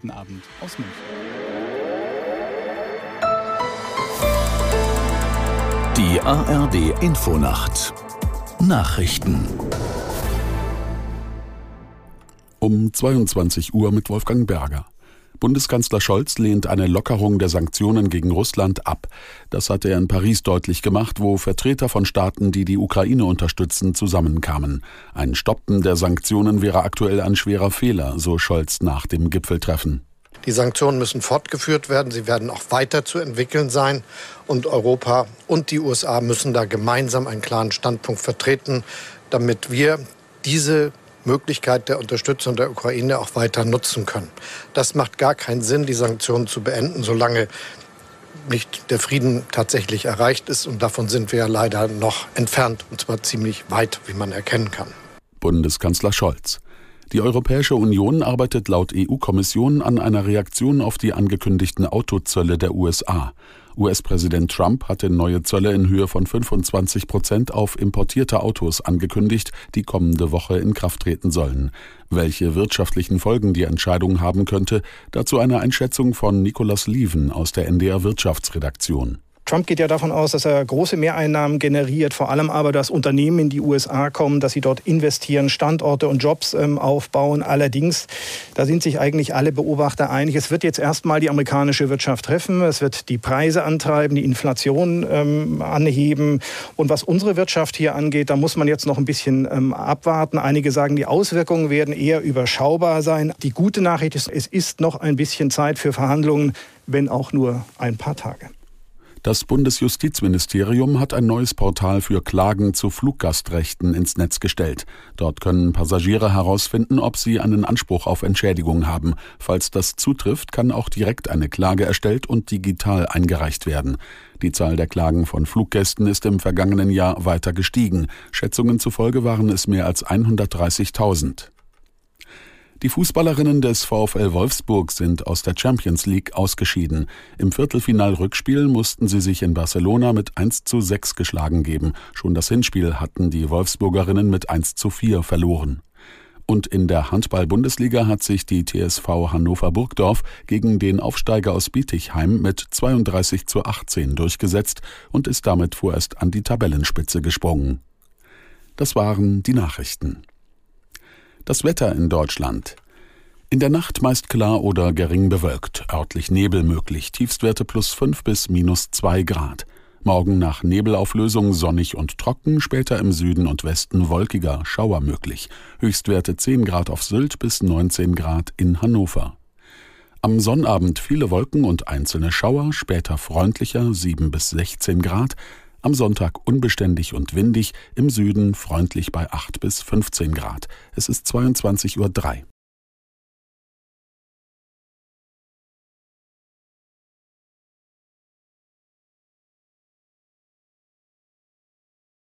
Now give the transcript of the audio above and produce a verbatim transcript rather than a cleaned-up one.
Abend aus München. Die A R D-Infonacht Nachrichten um zweiundzwanzig Uhr mit Wolfgang Berger. Bundeskanzler Scholz lehnt eine Lockerung der Sanktionen gegen Russland ab. Das hat er in Paris deutlich gemacht, wo Vertreter von Staaten, die die Ukraine unterstützen, zusammenkamen. Ein Stoppen der Sanktionen wäre aktuell ein schwerer Fehler, so Scholz nach dem Gipfeltreffen. Die Sanktionen müssen fortgeführt werden, sie werden auch weiter zu entwickeln sein. Und Europa und die U S A müssen da gemeinsam einen klaren Standpunkt vertreten, damit wir diese Möglichkeit der Unterstützung der Ukraine auch weiter nutzen können. Das macht gar keinen Sinn, die Sanktionen zu beenden, solange nicht der Frieden tatsächlich erreicht ist. Und davon sind wir ja leider noch entfernt, und zwar ziemlich weit, wie man erkennen kann. Bundeskanzler Scholz. Die Europäische Union arbeitet laut E U-Kommission an einer Reaktion auf die angekündigten Autozölle der U S A. U S-Präsident Trump hatte neue Zölle in Höhe von fünfundzwanzig Prozent auf importierte Autos angekündigt, die kommende Woche in Kraft treten sollen. Welche wirtschaftlichen Folgen die Entscheidung haben könnte, dazu eine Einschätzung von Nicolas Lieven aus der N D R Wirtschaftsredaktion. Trump geht ja davon aus, dass er große Mehreinnahmen generiert, vor allem aber, dass Unternehmen in die U S A kommen, dass sie dort investieren, Standorte und Jobs ähm, aufbauen. Allerdings, da sind sich eigentlich alle Beobachter einig, es wird jetzt erstmal die amerikanische Wirtschaft treffen, es wird die Preise antreiben, die Inflation ähm, anheben. Und was unsere Wirtschaft hier angeht, da muss man jetzt noch ein bisschen ähm, abwarten. Einige sagen, die Auswirkungen werden eher überschaubar sein. Die gute Nachricht ist, es ist noch ein bisschen Zeit für Verhandlungen, wenn auch nur ein paar Tage. Das Bundesjustizministerium hat ein neues Portal für Klagen zu Fluggastrechten ins Netz gestellt. Dort können Passagiere herausfinden, ob sie einen Anspruch auf Entschädigung haben. Falls das zutrifft, kann auch direkt eine Klage erstellt und digital eingereicht werden. Die Zahl der Klagen von Fluggästen ist im vergangenen Jahr weiter gestiegen. Schätzungen zufolge waren es mehr als hundertdreißigtausend. Die Fußballerinnen des VfL Wolfsburg sind aus der Champions League ausgeschieden. Im Viertelfinal-Rückspiel mussten sie sich in Barcelona mit eins zu sechs geschlagen geben. Schon das Hinspiel hatten die Wolfsburgerinnen mit eins zu vier verloren. Und in der Handball-Bundesliga hat sich die T S V Hannover-Burgdorf gegen den Aufsteiger aus Bietigheim mit zweiunddreißig zu achtzehn durchgesetzt und ist damit vorerst an die Tabellenspitze gesprungen. Das waren die Nachrichten. Das Wetter in Deutschland. In der Nacht meist klar oder gering bewölkt, örtlich Nebel möglich, Tiefstwerte plus fünf bis minus zwei Grad. Morgen nach Nebelauflösung sonnig und trocken, später im Süden und Westen wolkiger, Schauer möglich. Höchstwerte zehn Grad auf Sylt bis neunzehn Grad in Hannover. Am Sonnabend viele Wolken und einzelne Schauer, später freundlicher, sieben bis sechzehn Grad. Am Sonntag unbeständig und windig, im Süden freundlich bei acht bis fünfzehn Grad. Es ist zweiundzwanzig Uhr drei.